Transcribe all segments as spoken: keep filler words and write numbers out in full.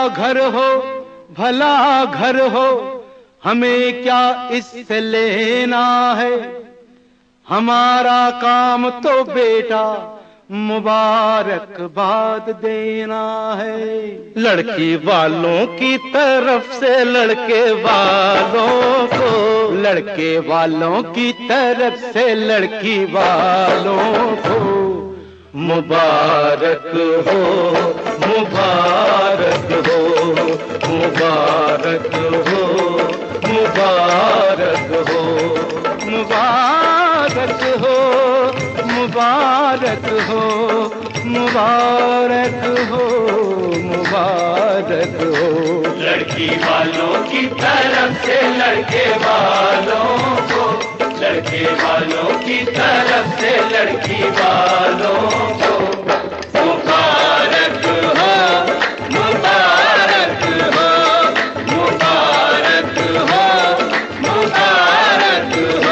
घर हो भला घर हो, हमें क्या इससे लेना है। हमारा काम तो बेटा मुबारकबाद देना है। लड़की वालों की तरफ से लड़के वालों को, लड़के वालों की तरफ से लड़की वालों को मुबारक हो, मुबारक हो, मुबारक हो, मुबारक हो, मुबारक हो, मुबारक हो, मुबारक हो, मुबारक हो। लड़की वालों की तरफ से लड़के वालों को, लड़के वालों की तरफ से लड़की वालों को मुबारक हो, मुबारक हो, मुबारक हो, मुबारक हो।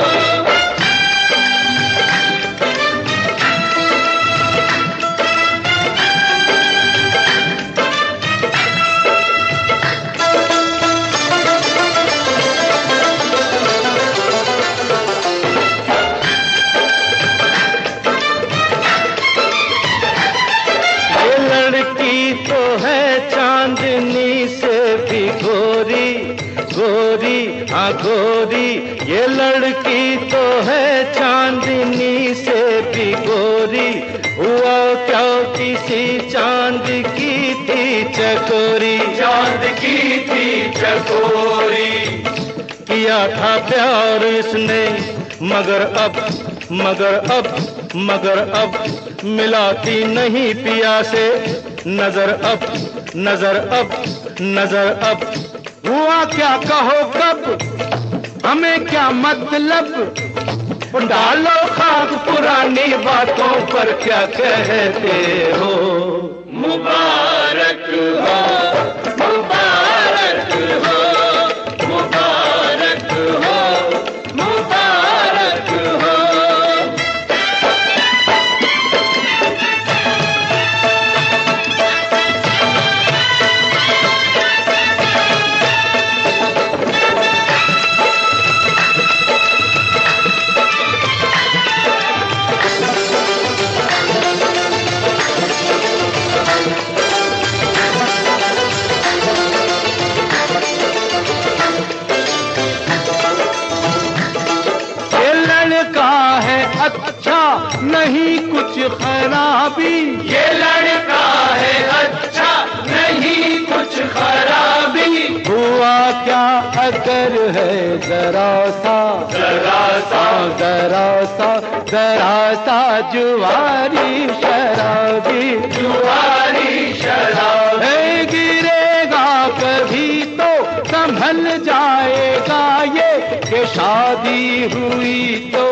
चांदनी से भी गोरी, गोरी हाँ गोरी, ये लड़की तो है चांदनी से भी गोरी। हुआ क्या किसी चांद की थी चकोरी, चांद की थी चकोरी। किया था प्यार इसने मगर अब, मगर अब, मगर अब मिलाती नहीं पिया से नजर अब, नजर अब, नजर अब। हुआ क्या कहो कब, हमें क्या मतलब, डालो खाक पुरानी बातों पर क्या कहते हो। मुबारक हो, मुबारक हो, मुबारक हो, मुबारक हो। अच्छा नहीं कुछ खराबी, ये लड़का है अच्छा नहीं कुछ खराबी। हुआ क्या अगर है जरा सा, जरा सा, जरा सा, जरा सा जुआरी शराबी, जुआरी शराबी। गिरेगा कभी तो संभल जाएगा ये, कि शादी हुई तो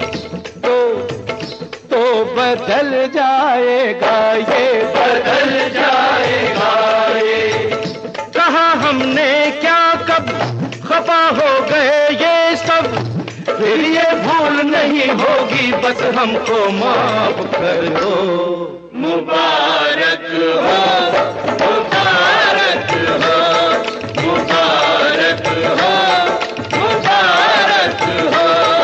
बदल जाएगा ये, बदल जाएगा ये। कहा हमने क्या कब खफा हो गए ये सब, फिर ये भूल नहीं होगी बस हमको माफ कर दो। मुबारक हो, मुबारक हो, मुबारक हो, मुबारक हो।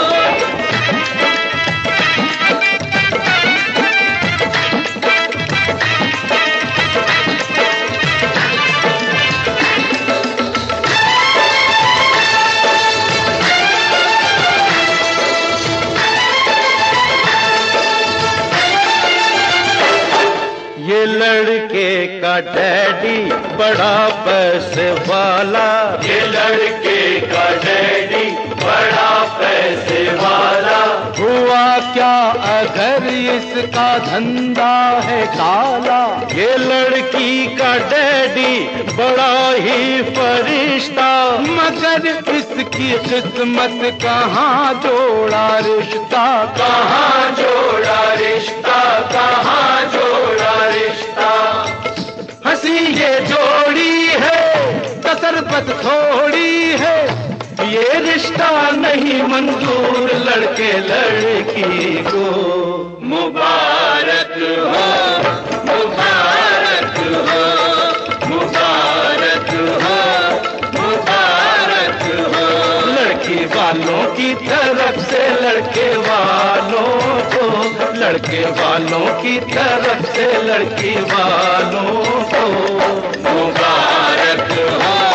ये लड़के का डैडी बड़ा पैसे वाला, ये लड़के का डैडी बड़ा पैसे वाला। हुआ क्या अगर इसका धंधा है काला, ये लड़की का डैडी बड़ा ही फरिश्ता, मगर इसकी किस्मत कहाँ जोड़ा रिश्ता, कहाँ जोड़ा रिश्ता, कहाँ जोड़ा रिश्ता। हंसी ये जोड़ी है कसरत थोड़ी है, ये रिश्ता नहीं मंजूर लड़के लड़की को। मुबारक हो, मुबारक हो, मुबारक की तरफ से लड़के वालों को, लड़के वालों की तरफ से लड़की वालों को। मुबारक हो